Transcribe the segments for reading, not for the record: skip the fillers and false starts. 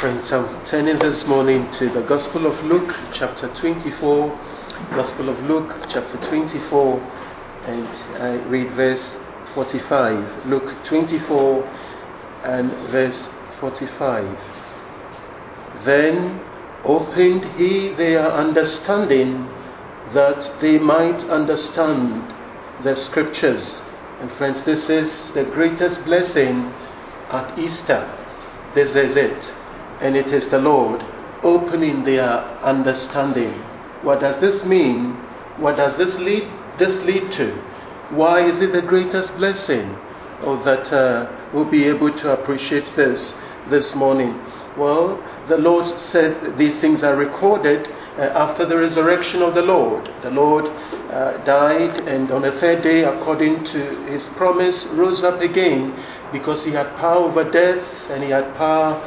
Friends, I'm turning this morning to the Gospel of Luke, chapter 24. Gospel of Luke, chapter 24, and I read verse 45. Luke 24 and verse 45. Then opened he their understanding, that they might understand the Scriptures. And friends, this is the greatest blessing at Easter. This is it. And it is the Lord opening their understanding. What does this mean? What does this lead to? Why is it the greatest blessing? That we'll be able to appreciate this morning. Well, the Lord said these things are recorded after the resurrection of the Lord. The Lord died, and on the third day, according to his promise, rose up again, because he had power over death and he had power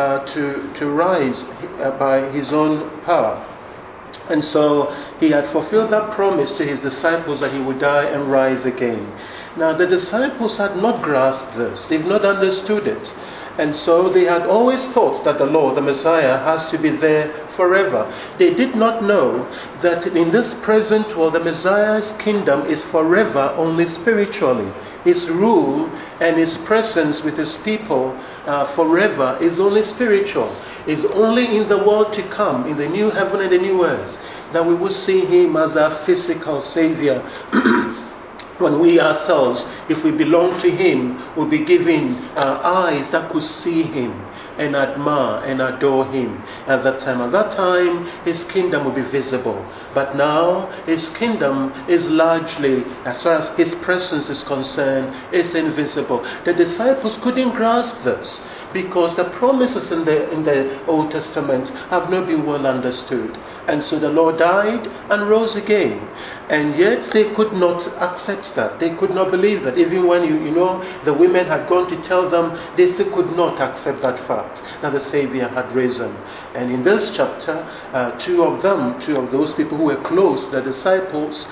to rise by his own power. And so he had fulfilled that promise to his disciples that he would die and rise again. Now the disciples had not grasped this. They've not understood it. And so they had always thought that the Lord, the Messiah, has to be there forever. They did not know that in this present world, the Messiah's kingdom is forever only spiritually. His rule and his presence with his people forever is only spiritual. It's only in the world to come, in the new heaven and the new earth, that we will see him as our physical Savior. When we ourselves, if we belong to him, will be given eyes that could see him and admire and adore him at that time. At that time, his kingdom will be visible. But now, his kingdom is largely, as far as his presence is concerned, is invisible. The disciples couldn't grasp this, because the promises in the Old Testament have not been well understood. And so the Lord died and rose again. And yet they could not accept that. They could not believe that. Even when, the women had gone to tell them, they still could not accept that fact, that the Savior had risen. And in this chapter, two of those people who were close to the disciples,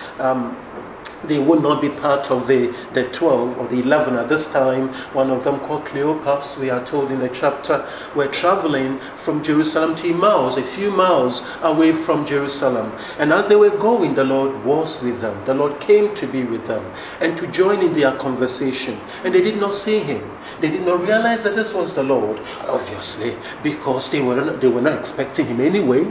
they would not be part of the 12 or the 11 at this time. One of them, called Cleopas, we are told in the chapter, were traveling from Jerusalem to Emmaus, a few miles away from Jerusalem. And as they were going, the Lord was with them. The Lord came to be with them and to join in their conversation. And they did not see him. They did not realize that this was the Lord, obviously, because they were not expecting him anyway.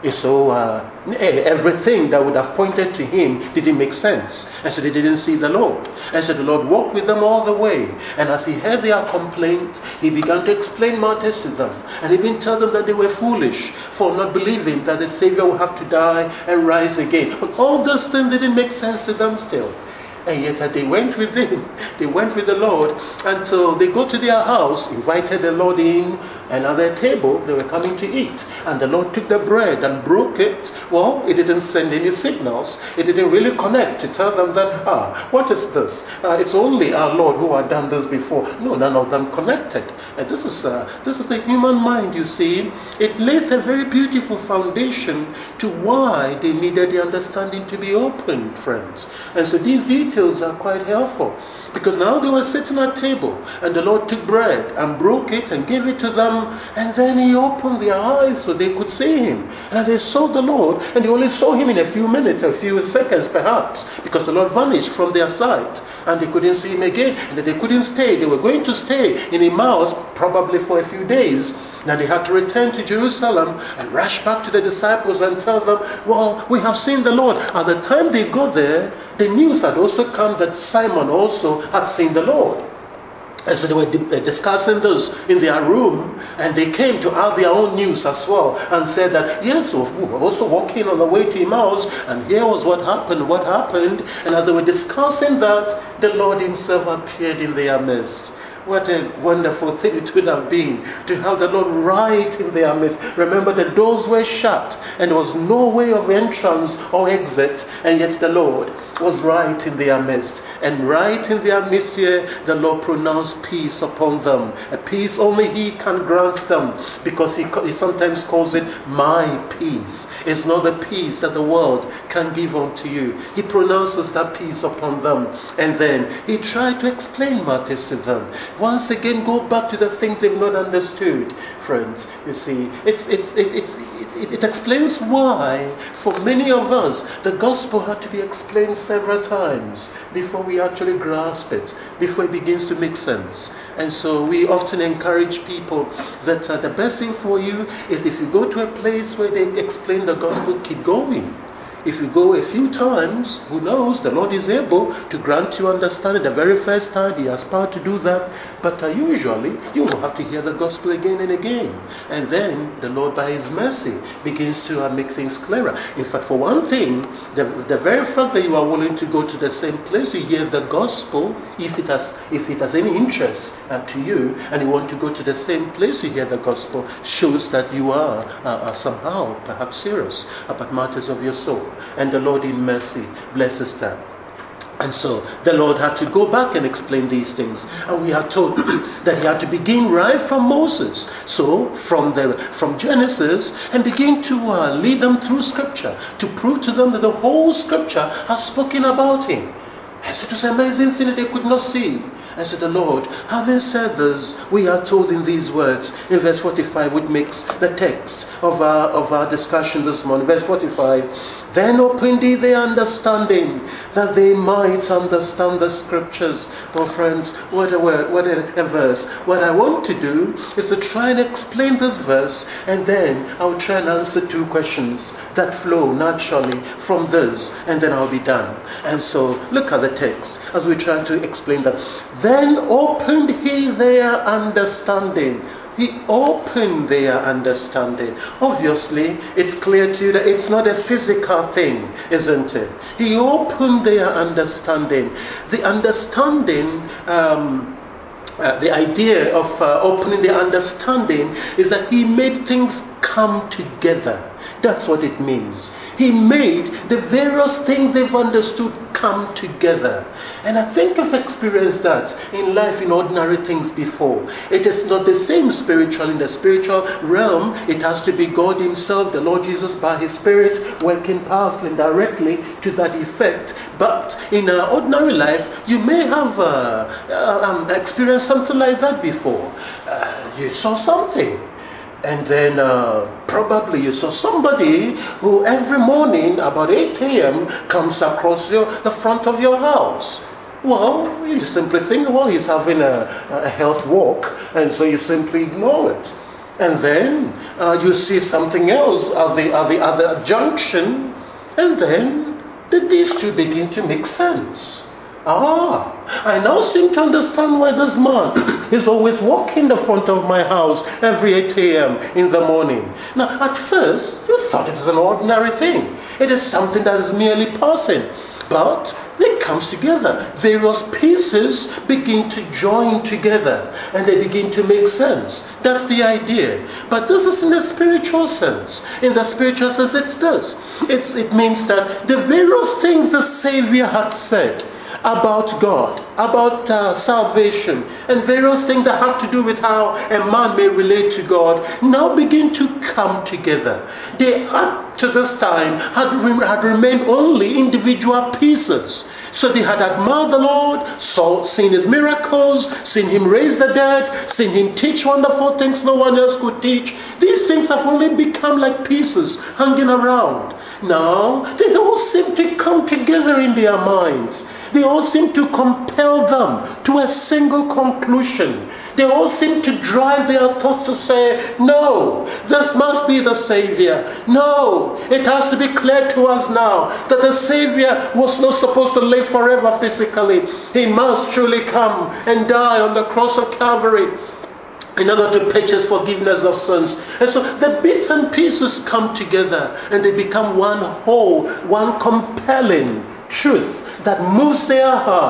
So everything that would have pointed to him didn't make sense. And so they didn't see the Lord. And so the Lord walked with them all the way. And as he heard their complaints, he began to explain matters to them. And even tell them that they were foolish for not believing that the Savior would have to die and rise again. But all those things didn't make sense to them still. And yet they went with him. They went with the Lord until they go to their house, invited the Lord in, and at their table they were coming to eat. And the Lord took the bread and broke it. Well, it didn't send any signals. It didn't really connect to tell them that, what is this? It's only our Lord who had done this before. No, none of them connected. And this is the human mind, you see. It lays a very beautiful foundation to why they needed the understanding to be opened, friends. And so these details are quite helpful, because now they were sitting at table and the Lord took bread and broke it and gave it to them, and then he opened their eyes so they could see him, and they saw the Lord, and they only saw him in a few minutes, a few seconds perhaps, because the Lord vanished from their sight and they couldn't see him again, and they couldn't stay. They were going to stay in Emmaus probably for a few days. Now they had to return to Jerusalem and rush back to the disciples and tell them, well, we have seen the Lord. At the time they got there, the news had also come that Simon also had seen the Lord. And so they were discussing this in their room, and they came to add their own news as well, and said that, yes, we were also walking on the way to Emmaus, and here was what happened. And as they were discussing that, the Lord himself appeared in their midst. What a wonderful thing it would have been to have the Lord right in their midst. Remember, the doors were shut and there was no way of entrance or exit, and yet the Lord was right in their midst. And right in their midst here, the Lord pronounced peace upon them. A peace only He can grant them, because He sometimes calls it my peace. It's not the peace that the world can give unto you. He pronounces that peace upon them. And then He tried to explain matters to them. Once again, go back to the things they've not understood. Friends, you see, it explains why, for many of us, the gospel had to be explained several times before we actually grasp it, before it begins to make sense. And so we often encourage people that the best thing for you is, if you go to a place where they explain the gospel, keep going. If you go a few times, who knows, the Lord is able to grant you understanding. The very first time He has power to do that, but usually you will have to hear the gospel again and again. And then the Lord, by His mercy, begins to make things clearer. In fact, for one thing, the very fact that you are willing to go to the same place to hear the gospel, if it has any interest to you, and you want to go to the same place to hear the gospel, shows that you are somehow perhaps serious about matters of your soul. And the Lord in mercy blesses that. And so the Lord had to go back and explain these things. And we are told that He had to begin right from Moses. So from Genesis, and begin to lead them through Scripture, to prove to them that the whole Scripture has spoken about Him. And so it was an amazing thing that they could not see. And so the Lord, having said this, we are told in these words, in verse 45, which makes the text of our discussion this morning. Verse 45, then opened He their understanding, that they might understand the Scriptures. Oh friends, what a verse. What I want to do is to try and explain this verse, and then I'll try and answer two questions that flow naturally from this, and then I'll be done. And so look at the text as we try to explain that. Then opened He their understanding. He opened their understanding. Obviously, it's clear to you that it's not a physical thing, isn't it? He opened their understanding. The understanding, the idea of opening their understanding is that He made things come together. That's what it means. He made the various things they've understood come together. And I think I've experienced that in life, in ordinary things before. It is not the same spiritual. In the spiritual realm, it has to be God Himself, the Lord Jesus, by His Spirit, working powerfully and directly to that effect. But in ordinary life, you may have experienced something like that before. You saw something. And then probably you saw somebody who every morning about 8 a.m. comes across the front of your house. Well, you simply think, well, he's having a health walk, and so you simply ignore it. And then you see something else at the other junction, and then these two begin to make sense. I now seem to understand why this man is always walking the front of my house every 8 a.m. in the morning. Now, at first, you thought it was an ordinary thing. It is something that is merely passing. But it comes together. Various pieces begin to join together, and they begin to make sense. That's the idea. But this is in the spiritual sense. In the spiritual sense, it's this. It means that the various things the Savior had said about God, about salvation, and various things that have to do with how a man may relate to God, now begin to come together. They had, to this time, had remained only individual pieces. So they had admired the Lord, seen His miracles, seen Him raise the dead, seen Him teach wonderful things no one else could teach. These things have only become like pieces hanging around. Now, they all seem to come together in their minds. They all seem to compel them to a single conclusion. They all seem to drive their thoughts to say, no, this must be the Savior. No, it has to be clear to us now that the Savior was not supposed to live forever physically. He must truly come and die on the cross of Calvary in order to purchase forgiveness of sins. And so the bits and pieces come together, and they become one whole, one compelling truth that moves their hearts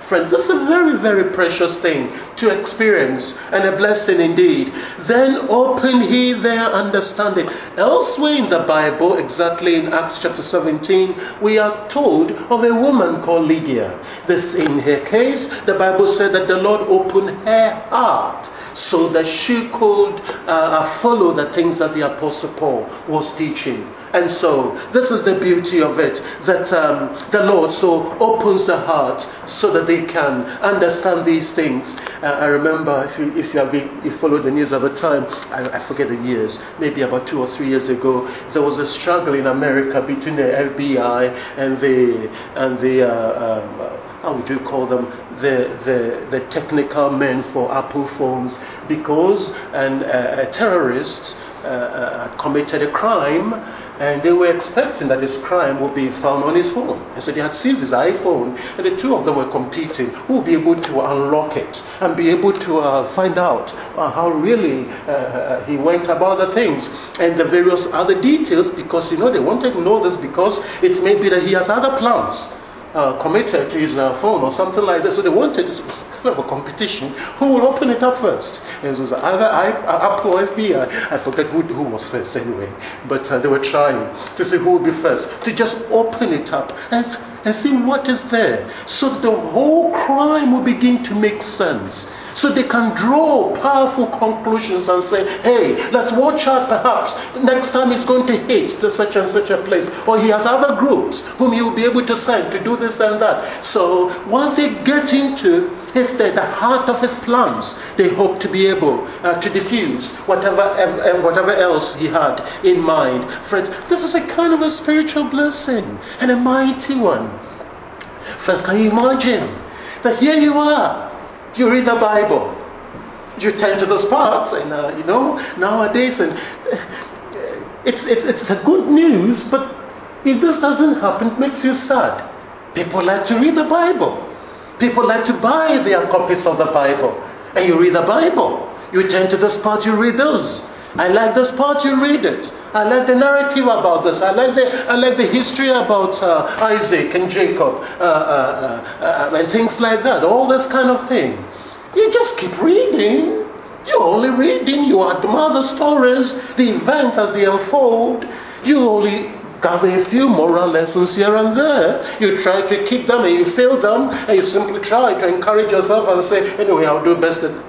Friends, this is a very, very precious thing to experience, and a blessing indeed. Then open he their understanding. Elsewhere in the Bible, exactly in Acts chapter 17, we are told of a woman called Lydia. This, in her case, the Bible said that the Lord opened her heart so that she could follow the things that the Apostle Paul was teaching. And so, this is the beauty of it, that the Lord so opens the heart so that they can understand these things. I remember, if you followed the news at the time, I forget the years, maybe about 2 or 3 years ago, there was a struggle in America between the FBI and the how would you call them, the technical men for Apple phones, because a terrorist had committed a crime, and they were expecting that this crime would be found on his phone. And so they had seized his iPhone, and the two of them were competing who would be able to unlock it and be able to find out how really he went about the things and the various other details, because they wanted to know this because it may be that he has other plans committed to his phone or something like that. So they wanted kind of a competition. Who will open it up first? And it was either Apple or FBI. I forget who was first anyway. But they were trying to see who would be first, to just open it up and see what is there. So the whole crime will begin to make sense. So they can draw powerful conclusions and say, hey, let's watch out perhaps next time he's going to hit to such and such a place. Or he has other groups whom he will be able to send to do this and that. So once they get into the heart of his plans, they hope to be able to diffuse whatever else he had in mind. Friends, this is a kind of a spiritual blessing and a mighty one. Friends, can you imagine that here you are? You read the Bible, you turn to those parts, and nowadays, and it's a good news. But if this doesn't happen, it makes you sad. People like to read the Bible. People like to buy their copies of the Bible, and you read the Bible. You turn to this part, you read those. I like this part, you read it. I like the narrative about this. I like the history about Isaac and Jacob and things like that. All this kind of thing. You just keep reading. You're only reading. You admire the stories, the events as they unfold. You only gather a few moral lessons here and there. You try to keep them and you fail them, and you simply try to encourage yourself and say, anyway, I'll do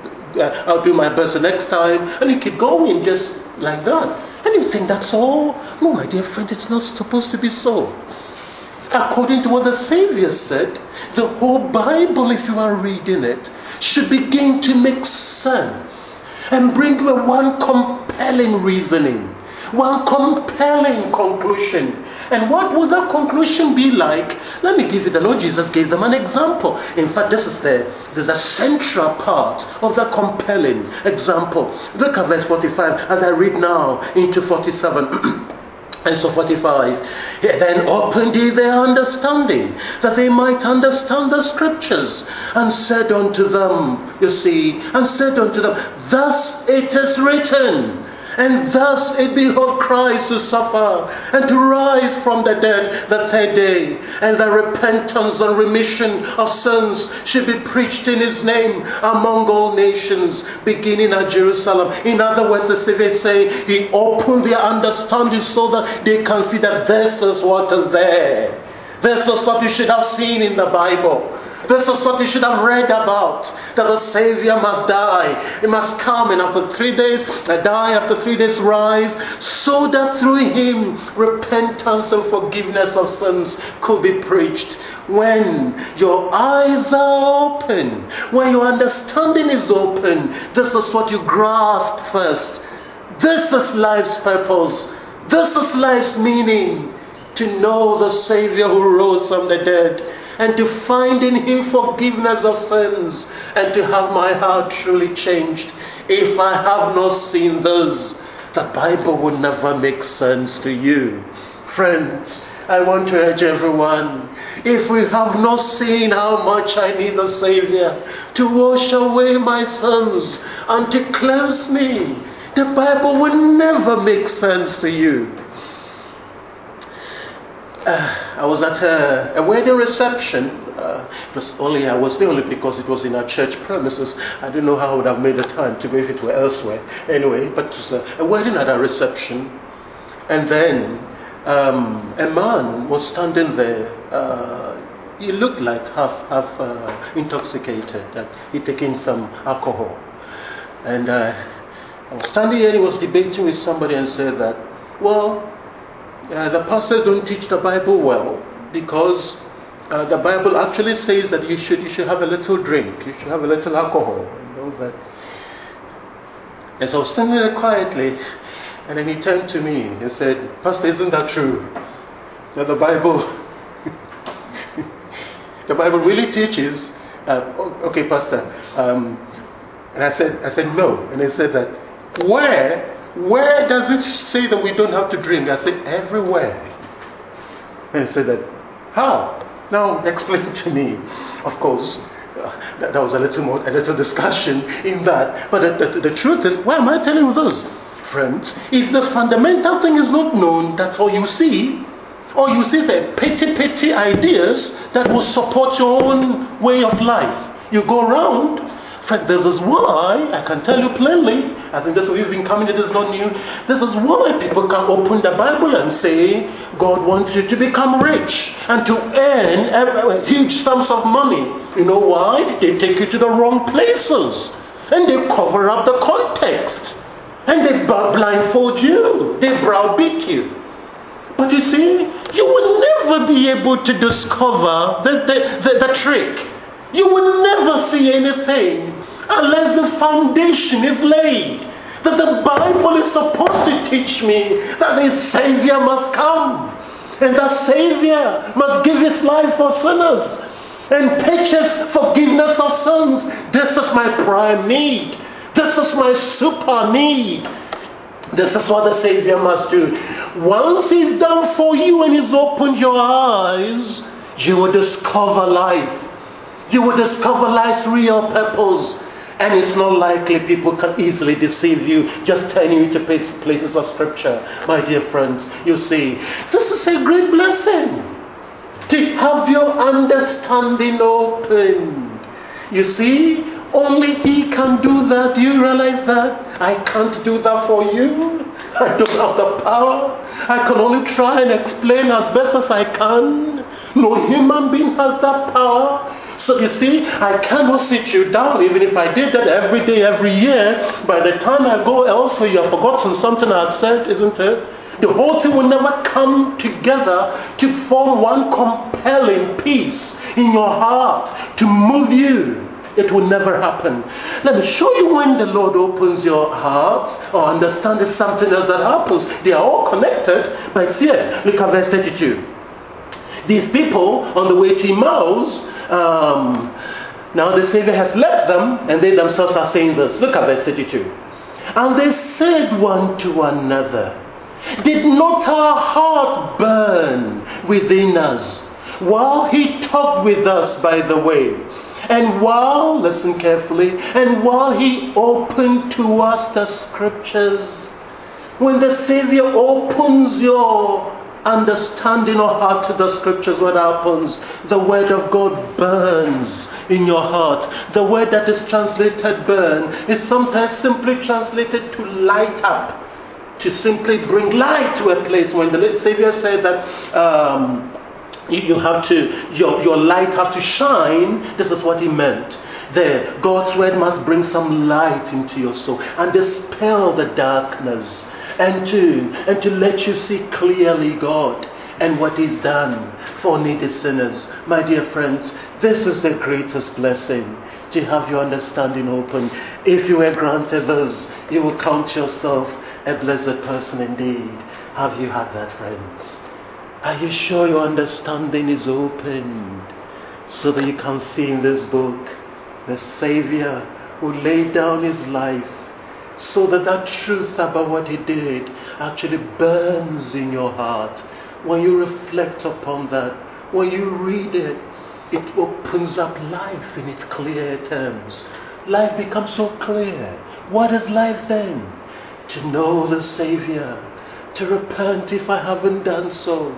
my best the next time. And you keep going just like that. And you think that's all? No, my dear friend, it's not supposed to be so. According to what the Savior said, the whole Bible, if you are reading it, should begin to make sense and bring you one compelling reasoning, one compelling conclusion. And what would that conclusion be like? Let me give you, the Lord Jesus gave them an example. In fact, this is the central part of the compelling example. Look at verse 45 as I read now into 47. And so 45, then opened he their understanding, that they might understand the scriptures, and said unto them, thus it is written, and thus it behoved Christ to suffer, and to rise from the dead the third day, and that repentance and remission of sins should be preached in his name among all nations, beginning at Jerusalem. In other words, the Savior say, he opened their understanding so that they can see that this is what is there. This is what you should have seen in the Bible. This is what you should have read about, that the Savior must die. He must come, and after 3 days, die, after 3 days rise, so that through him repentance and forgiveness of sins could be preached. When your eyes are open, when your understanding is open, this is what you grasp first. This is life's purpose. This is life's meaning. To know the Savior who rose from the dead, and to find in him forgiveness of sins, and to have my heart truly changed. If I have not seen this, the Bible will never make sense to you. Friends, I want to urge everyone, if we have not seen how much I need the Savior to wash away my sins and to cleanse me, the Bible will never make sense to you. I was at a wedding reception. I was there only because it was in our church premises. I don't know how I would have made the time to go if it were elsewhere. Anyway, but it was a wedding at a reception. And then a man was standing there. He looked like half intoxicated. He'd taken some alcohol. And I was standing here and he was debating with somebody and said that, well, the pastors don't teach the Bible well because the Bible actually says that you should have a little drink, you should have a little alcohol, that. And so I was standing there quietly, and then he turned to me and said, Pastor, isn't that true? That the Bible really teaches? Okay, Pastor. And I said no, and he said that Where does it say that we don't have to drink? I said, everywhere. And he said that, how? Now explain to me. Of course, there was a little discussion in that. But the truth is, why am I telling you this? Friends, if the fundamental thing is not known, that's all you see. All you see is a petty ideas that will support your own way of life. You go around. Friend, this is why, I can tell you plainly, I think that's why we've been coming to this, not new. This is why people can open the Bible and say, God wants you to become rich and to earn huge sums of money. You know why? They take you to the wrong places. And they cover up the context. And they blindfold you. They browbeat you. But you see, you will never be able to discover the trick. You will never see anything unless this foundation is laid. That the Bible is supposed to teach me that a Savior must come. And that Savior must give his life for sinners and purchase forgiveness of sins. This is my prime need. This is my super need. This is what the Savior must do. Once he's done for you and he's opened your eyes, you will discover life. You will discover life's real purpose. And it's not likely people can easily deceive you, just turning you to places of Scripture. My dear friends, you see, this is a great blessing. To have your understanding opened. You see, only he can do that. Do you realize that? I can't do that for you. I don't have the power. I can only try and explain as best as I can. No human being has that power. So you see, I cannot sit you down. Even if I did that every day, every year, by the time I go elsewhere, you have forgotten something I said, isn't it? The whole thing will never come together to form one compelling piece in your heart to move you. It will never happen. Let me show you when the Lord opens your heart or understand there's something else that happens. They are all connected, but it's here. Look at verse 32. These people on the way to Emmaus, now the Savior has left them, and they themselves are saying this. Look at verse 32. And they said one to another, did not our heart burn within us while he talked with us by the way? And while, listen carefully, and while he opened to us the Scriptures. When the Savior opens your understanding or heart to the Scriptures, what happens? The Word of God burns in your heart. The word that is translated burn is sometimes simply translated to light up, to simply bring light to a place. When the Savior said that you have to, your light have to shine, this is what he meant. There, God's word must bring some light into your soul and dispel the darkness, and to let you see clearly God and what he's done for needy sinners. My dear friends, this is the greatest blessing, to have your understanding open. If you were granted this, you will count yourself a blessed person indeed. Have you had that, friends? Are you sure your understanding is opened so that you can see in this book the Savior who laid down his life so that that truth about what he did actually burns in your heart? When you reflect upon that, when you read it, it opens up life in its clear terms. Life becomes so clear. What is life then? To know the Savior, to repent if I haven't done so,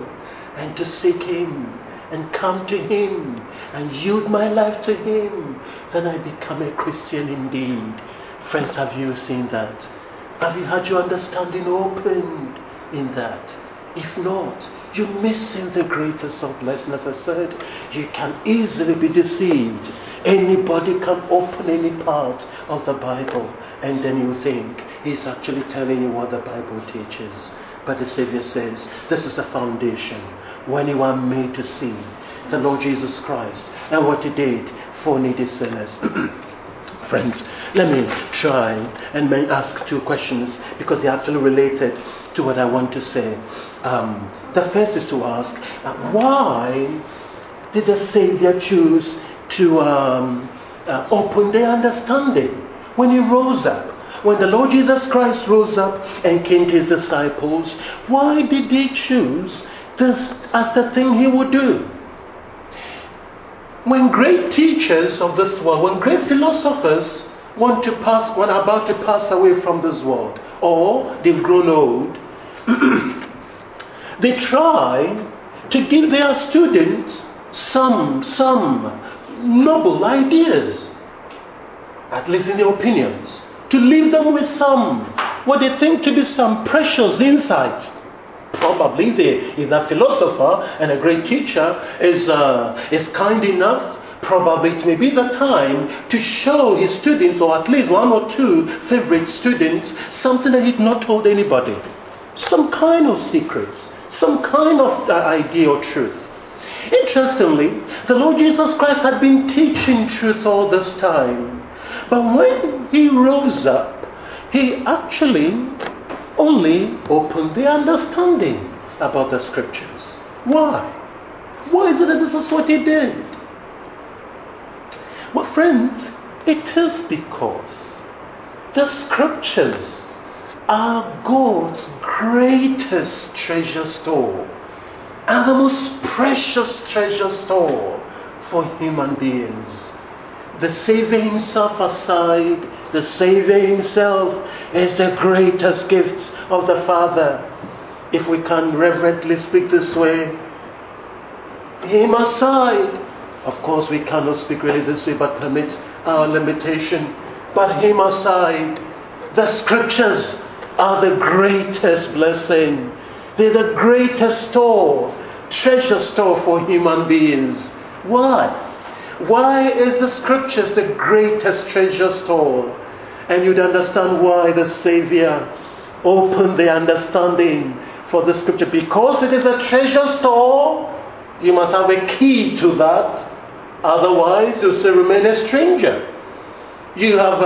and to seek Him and come to Him and yield my life to Him, then I become a Christian indeed. Friends, have you seen that? Have you had your understanding opened in that? If not, you're missing the greatest of blessings. As I said, you can easily be deceived. Anybody can open any part of the Bible and then you think he's actually telling you what the Bible teaches. But the Savior says, this is the foundation. When you are made to see the Lord Jesus Christ and what He did for needy sinners. Friends, let me try and ask two questions because they're actually related to what I want to say. The first is to ask, why did the Savior choose to open their understanding when He rose up? When the Lord Jesus Christ rose up and came to His disciples, why did He choose this as the thing He would do? When great teachers of this world, when great philosophers are about to pass away from this world, or they've grown old, they try to give their students some noble ideas, at least in their opinions, to leave them with some, what they think to be some precious insights. Probably if that philosopher and a great teacher is kind enough, probably it may be the time to show his students, or at least one or two favorite students, something that he'd not told anybody. Some kind of secrets, some kind of idea or truth. Interestingly, the Lord Jesus Christ had been teaching truth all this time. But when He rose up, He actually only opened the understanding about the Scriptures. Why? Why is it that this is what He did? Well, friends, it is because the Scriptures are God's greatest treasure store and the most precious treasure store for human beings. The Savior Himself aside, the Savior Himself is the greatest gift of the Father. If we can reverently speak this way, Him aside, of course we cannot speak really this way but permit our limitation, but Him aside, the Scriptures are the greatest blessing. They're the greatest store, treasure store for human beings. Why? Why is the Scriptures the greatest treasure store? And you'd understand why the Savior opened the understanding for the Scripture. Because it is a treasure store, you must have a key to that. Otherwise, you'll still remain a stranger. You have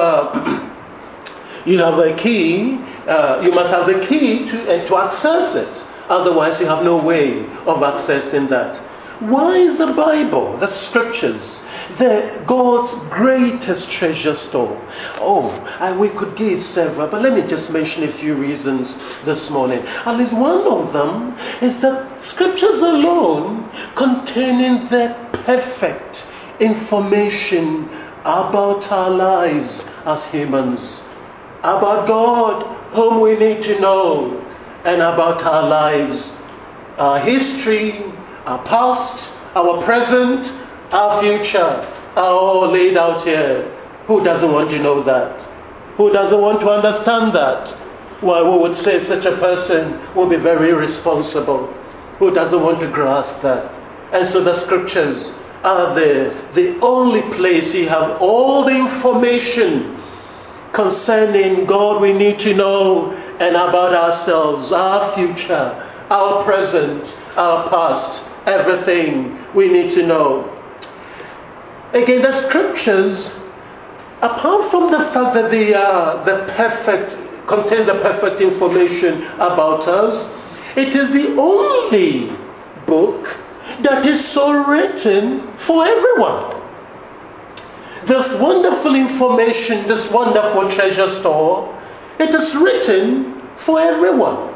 a key. You must have the key to access it. Otherwise, you have no way of accessing that. Why is the Bible, the Scriptures, God's greatest treasure store? We could give several, but let me just mention a few reasons this morning. At least one of them is that Scriptures alone containing the perfect information about our lives as humans, about God, whom we need to know, and about our lives, our history, our past, our present, our future are all laid out here. Who doesn't want to know that? Who doesn't want to understand that? Well, we would say such a person will be very irresponsible. Who doesn't want to grasp that? And so the Scriptures are the only place you have all the information concerning God we need to know and about ourselves, our future, our present, our past, everything we need to know. Again, the Scriptures, apart from the fact that they are contain the perfect information about us, it is the only book that is so written for everyone. This wonderful information, this wonderful treasure store, it is written for everyone.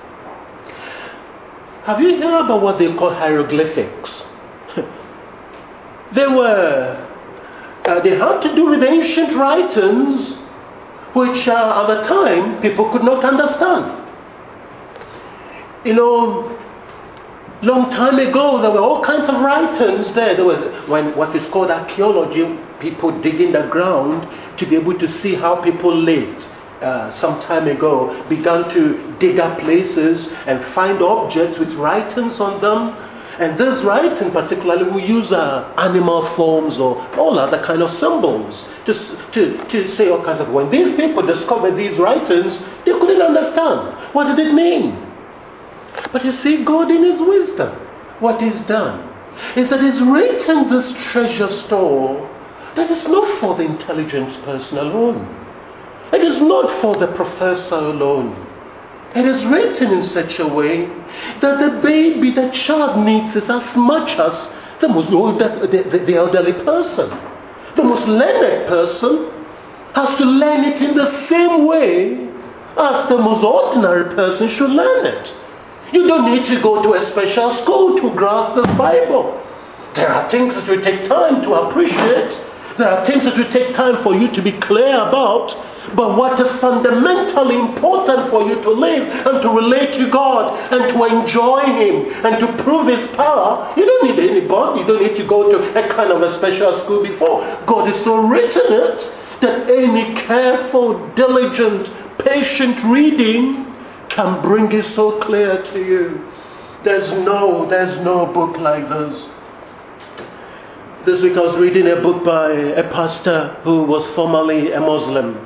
Have you heard about what they call hieroglyphics? They had to do with ancient writings which at the time people could not understand. Long time ago, there were all kinds of writings there. There were, when what is called archaeology, people digging the ground to be able to see how people lived. Some time ago, began to dig up places and find objects with writings on them. And this writing particularly will use animal forms or all other kind of symbols to say all kinds of. When these people discovered these writings, they couldn't understand. What did it mean? But you see, God in His wisdom, what He's done is that He's written this treasure store that is not for the intelligent person alone. It is not for the professor alone. It is written in such a way that the baby, the child needs it as much as the elderly person. The most learned person has to learn it in the same way as the most ordinary person should learn it. You don't need to go to a special school to grasp the Bible. There are things that will take time to appreciate. There are things that will take time for you to be clear about. But what is fundamentally important for you to live and to relate to God and to enjoy Him and to prove His power, you don't need anybody. You don't need to go to a kind of a special school before. God has so written it that any careful, diligent, patient reading can bring it so clear to you. There's no book like this. This week I was reading a book by a pastor who was formerly a Muslim.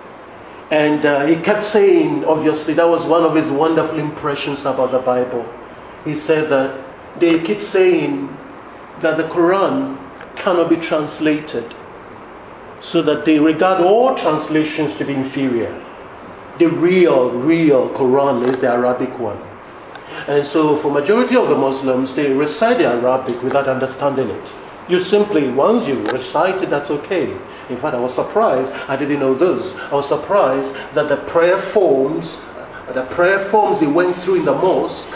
And he kept saying, obviously, that was one of his wonderful impressions about the Bible. He said that they keep saying that the Quran cannot be translated, so that they regard all translations to be inferior. The real Quran is the Arabic one. And so for majority of the Muslims, they recite the Arabic without understanding it. You simply, once you recite it, that's okay. In fact, I was surprised, I didn't know this. I was surprised that the prayer forms they went through in the mosque,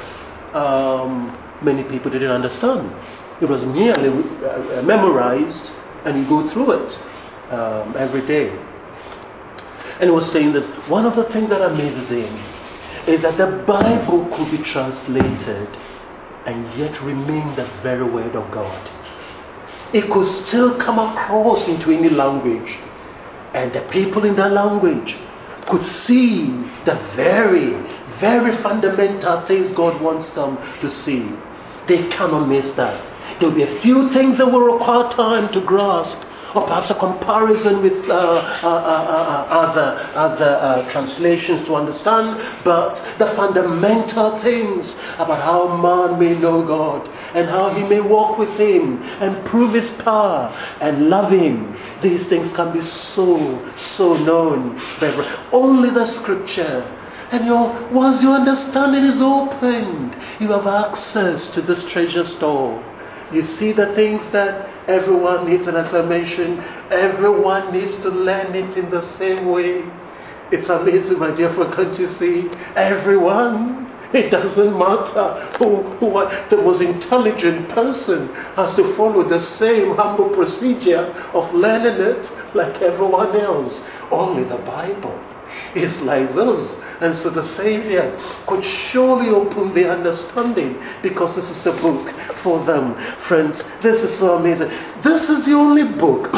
many people didn't understand. It was merely memorized, and you go through it every day. And he was saying this, one of the things that amazes him is that the Bible could be translated and yet remain the very word of God. It could still come across into any language, and the people in that language could see the very, very fundamental things God wants them to see. They cannot miss that. There will be a few things that will require time to grasp, or perhaps a comparison with other translations to understand, but the fundamental things about how man may know God and how he may walk with Him and prove His power and love Him, these things can be so known. Only the Scripture. And once your understanding is opened, you have access to this treasure store. You see the things that everyone needs, and as I mentioned, everyone needs to learn it in the same way. It's amazing, my dear friend, can't you see? Everyone, it doesn't matter who the most intelligent person has to follow the same humble procedure of learning it like everyone else. Only the Bible is like this. And so the Savior could surely open their understanding, because this is the book for them. Friends, this is so amazing. This is the only book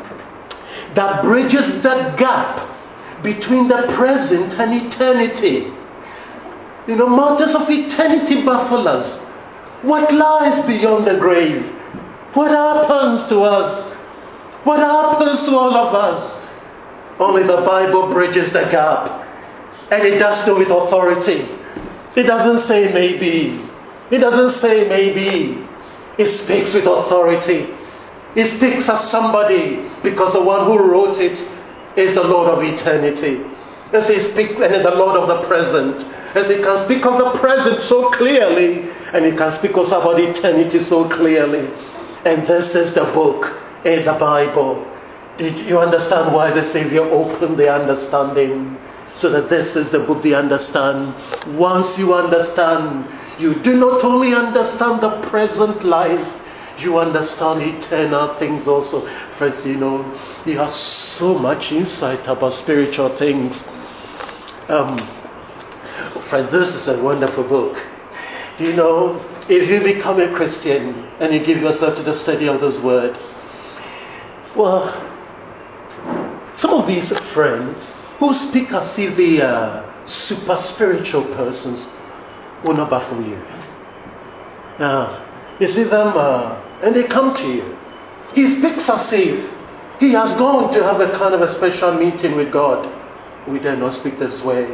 that bridges the gap between the present and eternity. Matters of eternity baffle us. What lies beyond the grave? What happens to us? What happens to all of us? Only the Bible bridges the gap. And it does so with authority. It doesn't say maybe. It doesn't say maybe. It speaks with authority. It speaks as somebody, because the one who wrote it is the Lord of eternity. As He speaks, and is the Lord of the present. As He can speak of the present so clearly, and He can speak also about eternity so clearly. And this is the book in the Bible. Did you understand why the Savior opened the understanding? So that this is the book they understand. Once you understand, you do not only understand the present life, you understand eternal things also. Friends, you have so much insight about spiritual things. Friends, this is a wonderful book. Do you know, if you become a Christian and you give yourself to the study of this word, well, some of these friends who speak as if they are super spiritual persons will not baffle you. You see them and they come to you. He speaks as if he has gone to have a kind of a special meeting with God. We dare not speak this way.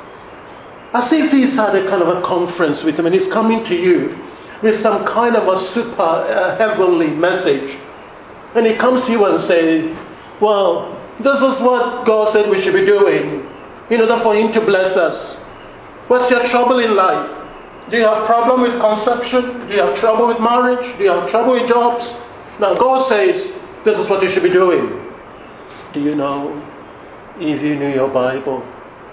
As if he's had a kind of a conference with him and he's coming to you with some kind of a super heavenly message. And he comes to you and says, well, this is what God said we should be doing in order for him to bless us. What's your trouble in life? Do you have problem with conception? Do you have trouble with marriage? Do you have trouble with jobs? Now God says, this is what you should be doing. Do you know, if you knew your Bible,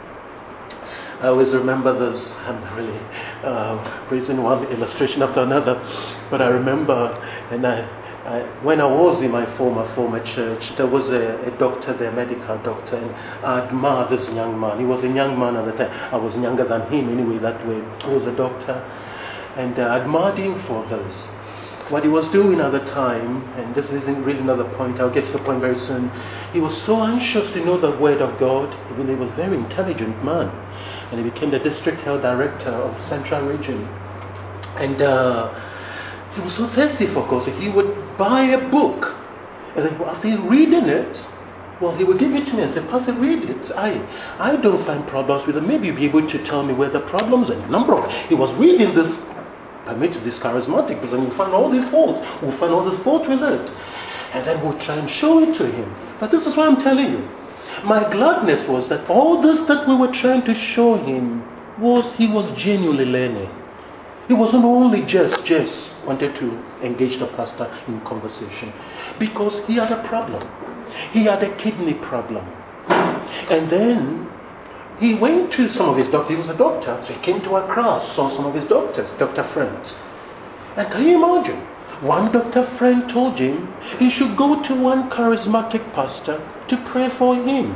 I always remember this. I'm really raising one illustration after another. But I remember, and when I was in my former church, there was a doctor there, a medical doctor, and I admired this young man. He was a young man at the time. I was younger than him anyway, that way. He was a doctor. And I admired him for this. What he was doing at the time, and this isn't really another point, I'll get to the point very soon, he was so anxious to know the Word of God, even though he was a very intelligent man. And he became the district health director of Central Region. And he was so thirsty for God, so he would buy a book. And then after reading it, well, he would give it to me and say, Pastor, read it. I don't find problems with it. Maybe you'll be able to tell me where the problems are. He was reading this, permit this charismatic, because then we'll find all these faults. We'll find all these faults with it. And then we'll try and show it to him. But this is what I'm telling you. My gladness was that all this that we were trying to show him he was genuinely learning. He wasn't only just wanted to engage the pastor in conversation, because he had a problem. He had a kidney problem. And then he went to some of his doctors. He was a doctor, so he came to Accra, saw some of his doctor friends. And can you imagine? One doctor friend told him he should go to one charismatic pastor to pray for him.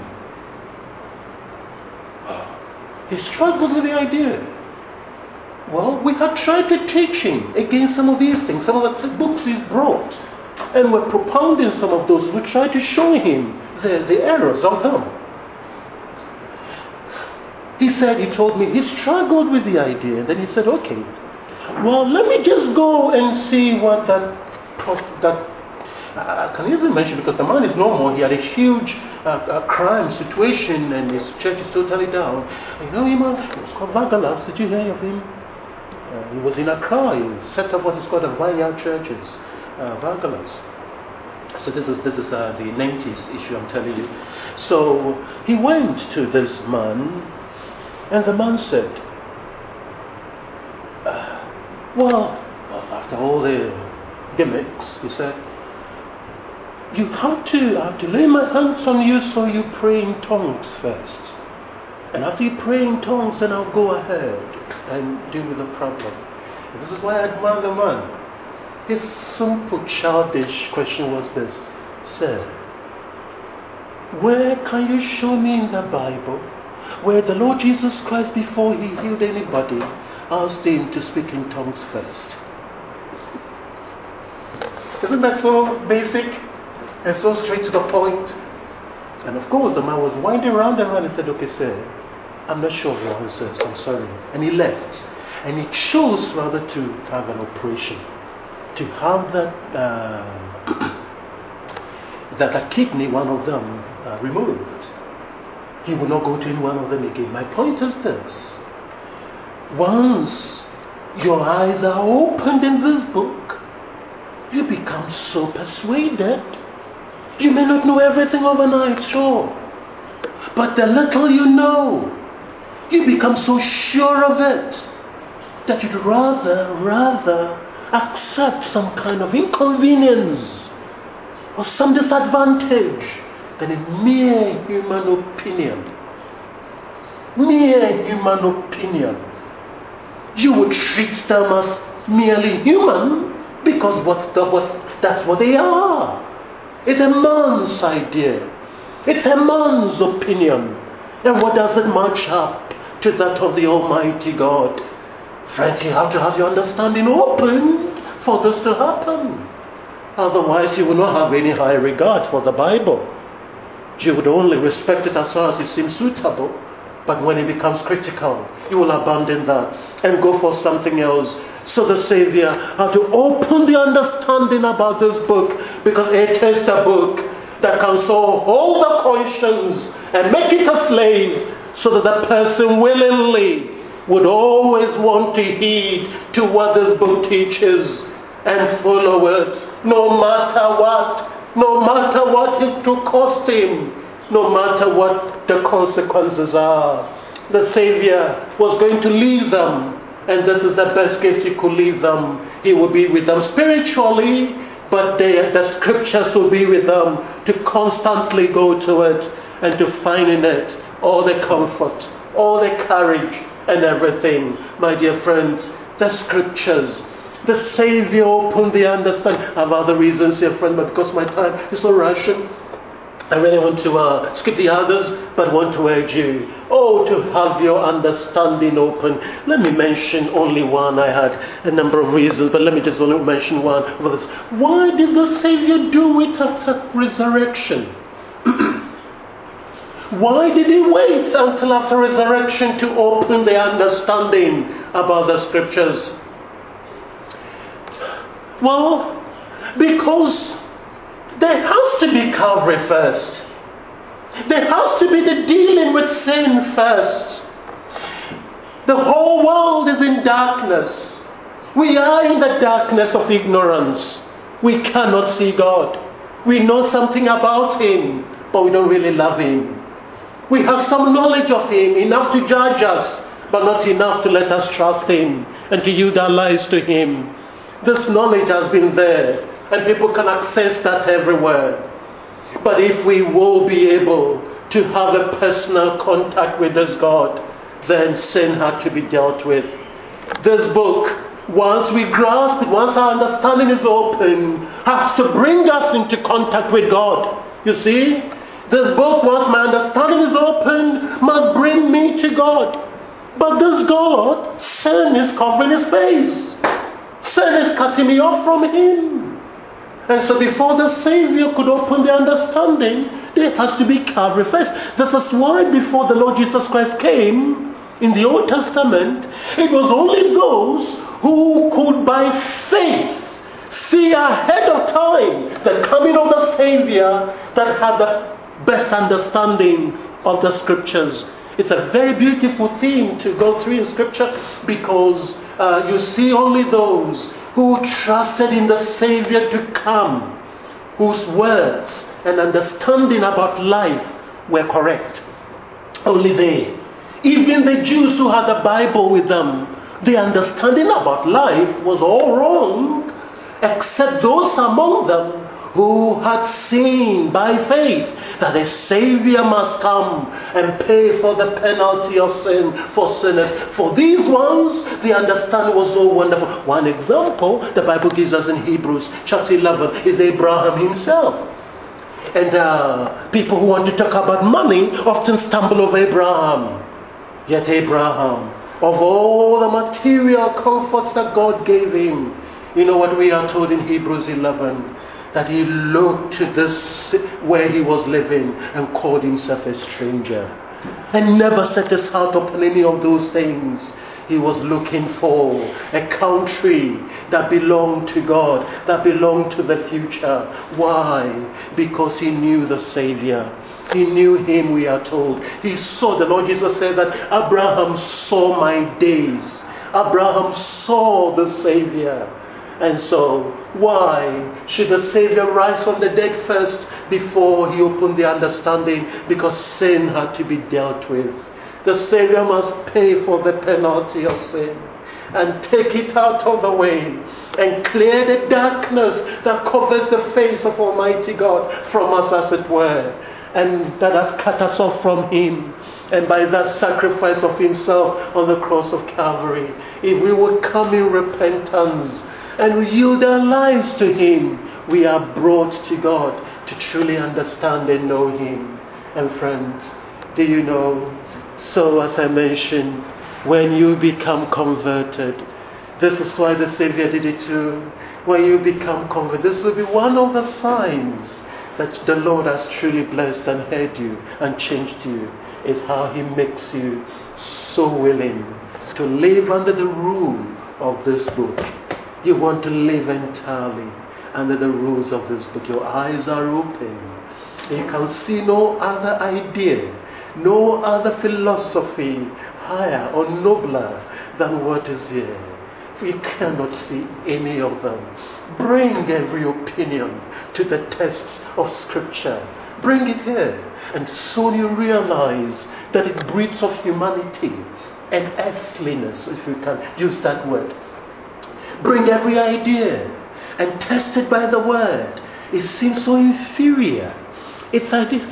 He struggled with the idea. Well, we had tried to teach him against some of these things, some of the books he's brought, and we're propounding some of those. We tried to show him the errors of them. He told me he struggled with the idea, and then he said, okay, well, let me just go and see what I can even mention, because the man is no more. He had a huge crime situation, and his church is totally down. You know him? It was called Vagalas. Did you hear of him? He was in Accra. He set up what is called a vineyard churches, Vagalas. So this is the 90s issue I'm telling you. So he went to this man, and the man said, well, after all the gimmicks, he said, I have to lay my hands on you so you pray in tongues first. And after you pray in tongues, then I'll go ahead and deal with the problem. And this is why I admire the man. His simple childish question was this: Sir, where can you show me in the Bible where the Lord Jesus Christ, before he healed anybody, asked him to speak in tongues first? Isn't that so basic and so straight to the point? And of course the man was winding around and said, okay, sir, I'm not sure of your answers, I'm sorry. And he left. And he chose rather to have an operation, to have that kidney, one of them, removed. He will not go to any one of them again. My point is this: once your eyes are opened in this book, you become so persuaded. You may not know everything overnight, sure, but the little you know, you become so sure of it that you'd rather accept some kind of inconvenience or some disadvantage than a mere human opinion. Mere human opinion. You would treat them as merely human because that's what they are. It's a man's idea. It's a man's opinion. And what does it match up to that of the Almighty God? Friends, you have to have your understanding open for this to happen. Otherwise, you will not have any high regard for the Bible. You would only respect it as far as it seems suitable. But when it becomes critical, you will abandon that and go for something else. So the Savior had to open the understanding about this book, because it is the book that can so hold the conscience and make it a slave, so that the person willingly would always want to heed to what this book teaches and follow it, no matter what it will cost him, no matter what the consequences are. The Savior was going to leave them, and this is the best gift he could leave them. He will be with them spiritually, but the scriptures will be with them to constantly go to it and to find in it all the comfort, all the courage and everything. My dear friends, the scriptures, the Savior opened the understanding. I have other reasons here, friend, but because my time is so rushing, I really want to skip the others, but want to urge you, to have your understanding open. Let me mention only one. I had a number of reasons, but let me just only mention one of this. Why did the Savior do it after resurrection? Why did he wait until after resurrection to open the understanding about the scriptures? Well, because there has to be Calvary first. There has to be the dealing with sin first. The whole world is in darkness. We are in the darkness of ignorance. We cannot see God. We know something about Him, but we don't really love Him. We have some knowledge of Him, enough to judge us, but not enough to let us trust Him and to yield our lives to Him. This knowledge has been there, and people can access that everywhere. But if we will be able to have a personal contact with this God, then sin had to be dealt with. This book, once we grasp it, once our understanding is open, has to bring us into contact with God. You see? This book, once my understanding is open, must bring me to God. But this God, sin is covering His face. Sin is cutting me off from Him. And so before the Savior could open the understanding, there has to be Calvary first. This is why before the Lord Jesus Christ came, in the Old Testament, it was only those who could by faith see ahead of time the coming of the Savior that had the best understanding of the scriptures. It's a very beautiful theme to go through in scripture, because you see only those who trusted in the Savior to come, whose words and understanding about life were correct. Only they. Even the Jews who had the Bible with them, the understanding about life was all wrong, except those among them who had seen by faith that a Savior must come and pay for the penalty of sin for sinners. For these ones, the understanding was so wonderful. One example the Bible gives us in Hebrews chapter 11 is Abraham himself. And people who want to talk about money often stumble over Abraham. Yet Abraham, of all the material comforts that God gave him, you know what we are told in Hebrews 11? That he looked to this where he was living and called himself a stranger, and never set his heart upon any of those things. He was looking for a country that belonged to God, that belonged to the future. Why? Because he knew the Savior. He knew Him, we are told. He saw, the Lord Jesus said that Abraham saw my days. Abraham saw the Savior. And so, why should the Savior rise from the dead first before He opened the understanding? Because sin had to be dealt with. The Savior must pay for the penalty of sin and take it out of the way and clear the darkness that covers the face of Almighty God from us, as it were, and that has cut us off from Him. And by that sacrifice of Himself on the cross of Calvary, if we would come in repentance and yield our lives to Him, we are brought to God to truly understand and know Him. And friends, do you know, so as I mentioned, when you become converted. This is why the Savior did it too. When you become converted, this will be one of the signs that the Lord has truly blessed and heard you and changed you, is how He makes you so willing to live under the rule of this book. You want to live entirely under the rules of this book. Your eyes are open. You can see no other idea, no other philosophy higher or nobler than what is here. You cannot see any of them. Bring every opinion to the tests of Scripture. Bring it here, and soon you realize that it breeds of humanity and earthliness, if you can use that word. Bring every idea and test it by the word. It seems so inferior. Its ideas.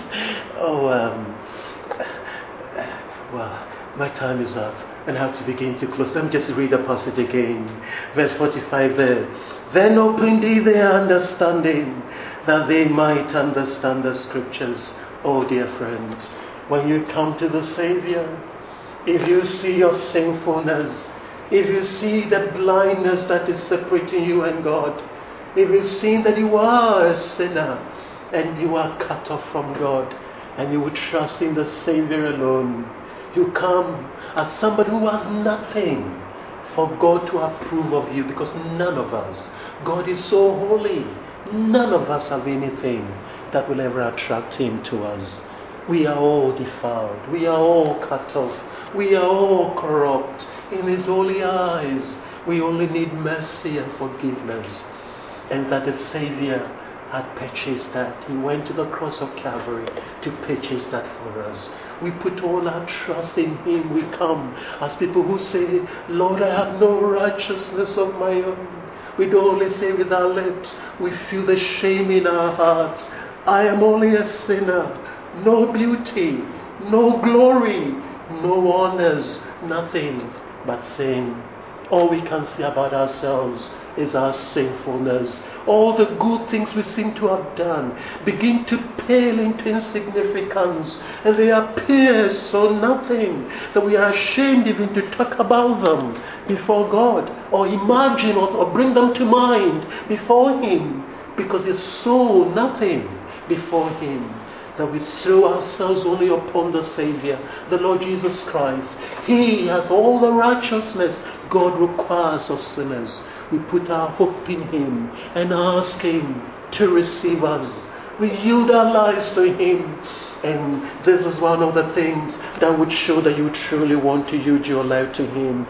Well, my time is up and I have to begin to close. Let me just read the passage again. Verse 45 there. Then open they their understanding, that they might understand the Scriptures. Oh, dear friends, when you come to the Savior, if you see your sinfulness, if you see the blindness that is separating you and God, if you see that you are a sinner and you are cut off from God, and you would trust in the Savior alone, you come as somebody who has nothing for God to approve of you, because none of us, God is so holy, none of us have anything that will ever attract Him to us. We are all defiled, we are all cut off, we are all corrupt in His holy eyes. We only need mercy and forgiveness, and that the Savior had purchased that. He went to the cross of Calvary to purchase that for us. We put all our trust in Him. We come as people who say, Lord, I have no righteousness of my own. We don't only say with our lips, we feel the shame in our hearts. I am only a sinner. No beauty, no glory, no honors, nothing but sin. All we can say about ourselves is our sinfulness. All the good things we seem to have done begin to pale into insignificance, and they appear so nothing that we are ashamed even to talk about them before God, or imagine or bring them to mind before Him, because it's so nothing before Him, that we throw ourselves only upon the Savior, the Lord Jesus Christ. He has all the righteousness God requires of sinners. We put our hope in Him and ask Him to receive us. We yield our lives to Him. And this is one of the things that would show that you truly want to yield your life to Him.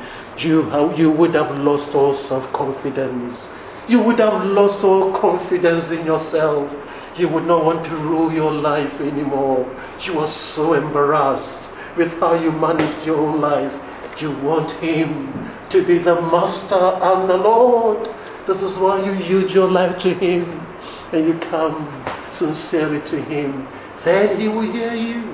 You would have lost all self-confidence. You would have lost all confidence in yourself. You would not want to rule your life anymore. You are so embarrassed with how you manage your own life. You want Him to be the Master and the Lord. This is why you yield your life to Him and you come sincerely to Him. Then He will hear you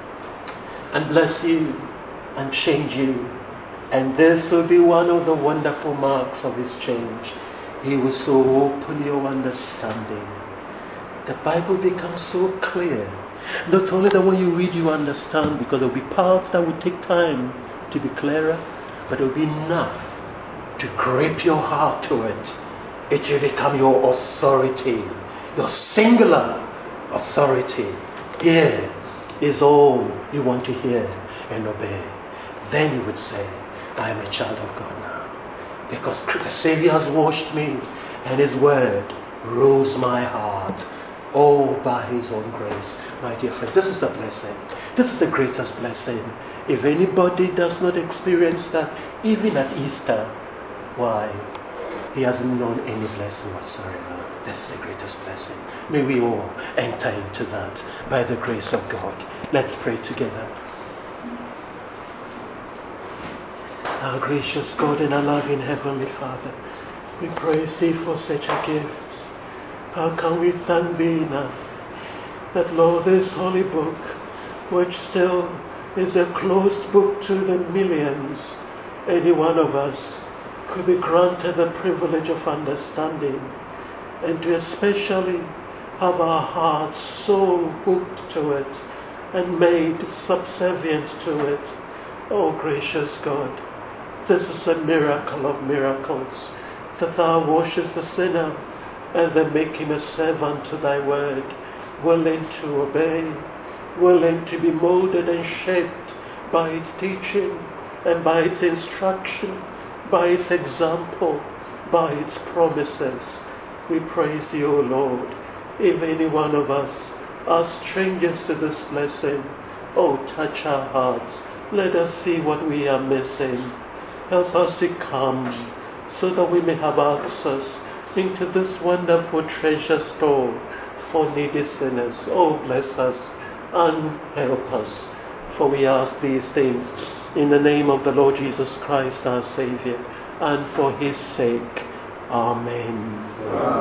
and bless you and change you. And this will be one of the wonderful marks of His change. He will so open your understanding. The Bible becomes so clear. Not only that when you read you understand, because there will be parts that will take time to be clearer, but it will be enough to grip your heart to it. It will become your authority, your singular authority. Here is all you want to hear and obey. Then you would say, I am a child of God now, because the Savior has washed me and His word rules my heart. All by His own grace, my dear friend. This is the blessing. This is the greatest blessing. If anybody does not experience that, even at Easter, why? He hasn't known any blessing whatsoever. This is the greatest blessing. May we all enter into that by the grace of God. Let's pray together. Our gracious God and our loving Heavenly Father, we praise Thee for such a gift. How can we thank Thee enough that, Lord, this holy book, which still is a closed book to the millions, any one of us could be granted the privilege of understanding, and to especially have our hearts so hooked to it and made subservient to it. Oh, gracious God, this is a miracle of miracles, that thou washest the sinner and then make him a servant to thy word, willing to obey, willing to be molded and shaped by its teaching and by its instruction, by its example, by its promises. We praise thee, O Lord. If any one of us are strangers to this blessing, oh, touch our hearts. Let us see what we are missing. Help us to come so that we may have access into this wonderful treasure store for needy sinners. Oh, bless us and help us. For we ask these things in the name of the Lord Jesus Christ, our Savior, and for his sake. Amen.